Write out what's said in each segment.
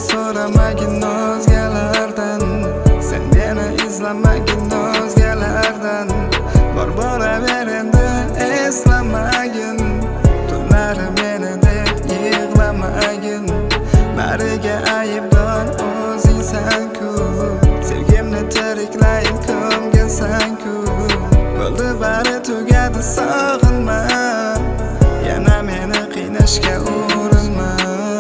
so'ramagin o'zgalardan, sen meni izlamagin o'zgalardan. Boraver endi eslamagin, tunlari meni deb yig'lamagin. Bariga aybdor o'zingsan-ku, sevgimni tiriklayin ko'mginsan-ku. Bo'ldi bari tugadi, sog'inma, yana meni qiynashga urinma.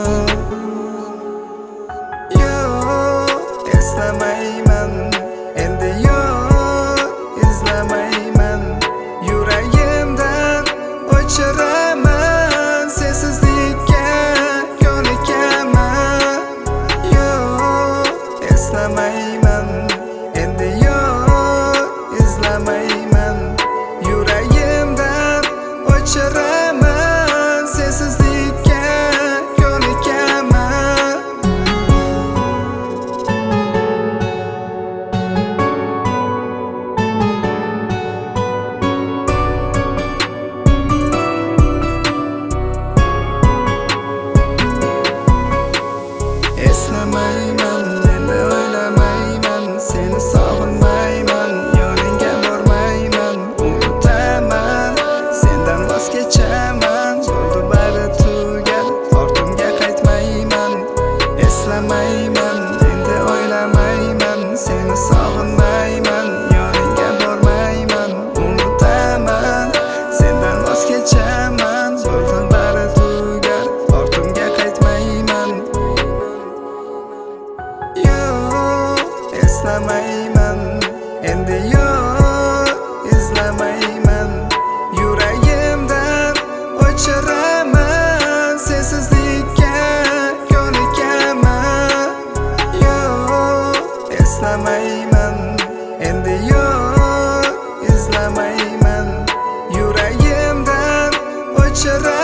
Yo'q, eslamayman, endi yo'q, izlamayman. Yuragimdan o'chiraman, sensizlikka ko'nikaman. Yo'q, eslamayman, endi yo'q, izlamayman. Yuragimdan o'chiraman, sensizlikka ko'nikaman. Eslamayman, endi o'ylamayman, seni sog'inmayman, yoningga bormayman, unutaman, sendan voz kechaman. Bo'ldi bari tugal, ortimga qaytmayman. Eslamayman, endi o'ylamayman, seni sog'inmayman, yoningga bormayman, unutaman, sendan voz kechaman. Bo'ldi bari tugal, ortimga qaytmayman. Yo'q, eslamayman, endi yo'q, izlamayman. Yuragimdan o'chiraman, sensizlikka ko'nikaman. Yo'q, eslamayman, endi yo'q, izlamayman. Yuragimdan o'chiraman.